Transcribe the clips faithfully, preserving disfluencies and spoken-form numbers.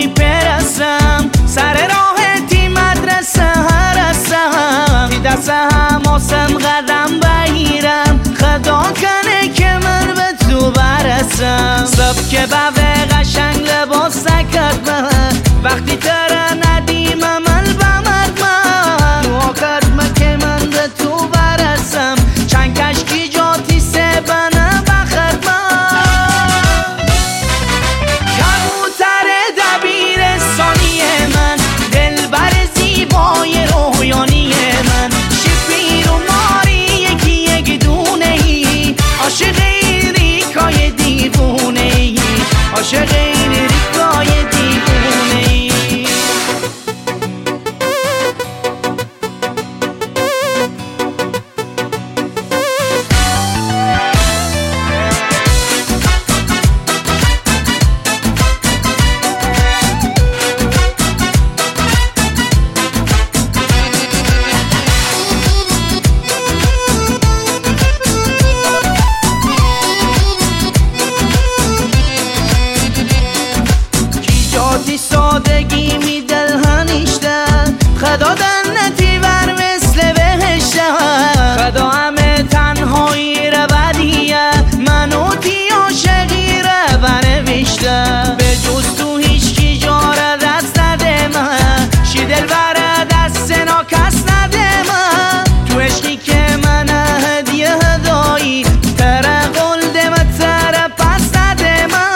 میپرسم، سر راه تی مدرسه هرسم، تی دست هماسم قدم بگیرم، خدا کنه که من به تو برسم. صبح که به قشنگ لباس سکت من، وقتی تره ندیم عمل بمد من، دعا کرد من که من به تو برسم، چند کشکی جاتی سه بنه بخد من. کبوتر دبیرستانی من، دلبر زیبای رویانی من، شپیر و ماری یکی یک دونه ای، عاشق این ریکای دیوونه ای، عاشق این ریکای دیوونه ای. سادگی می دل هنیشته، خدا دنتی بر مثل بهشته، خدا همه تنهایی را بدیه، منو تی عاشقی را بنوشته، به جز تو هیچ کی جا را دست نده من، شی دل بر دست نا کس نده من، تو عشقی که من هدیه هدایی، تره قلده من تره پس نده من.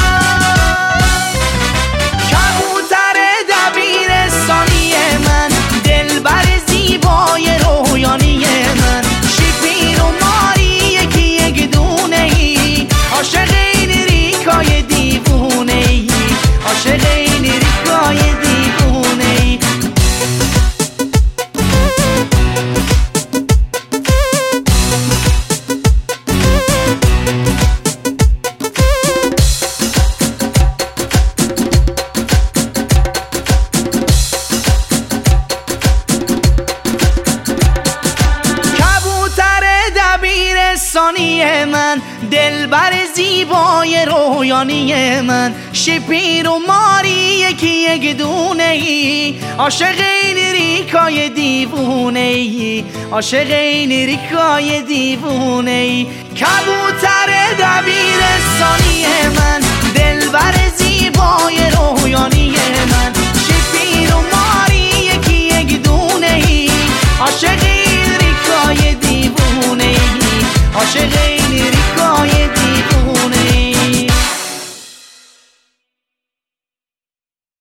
عاشق این ریکای دیوونه ای، عاشق این ریکای دیوونه ای. کبوتر دبیرستانی من، دلبر زیبای رویانی من، شپیر و ماری یکی یک دونه ای، عاشق این ریکای دیوونه ای، عاشق این ریکای دیوونه ای. کبوتر دبیرستانی من، دلبر زیبای رویانی من، شپیر و ماری یکی یک دونه ای، عاشق این ریکای دیوونه ای، عاشق این ریکای دیوونه ای.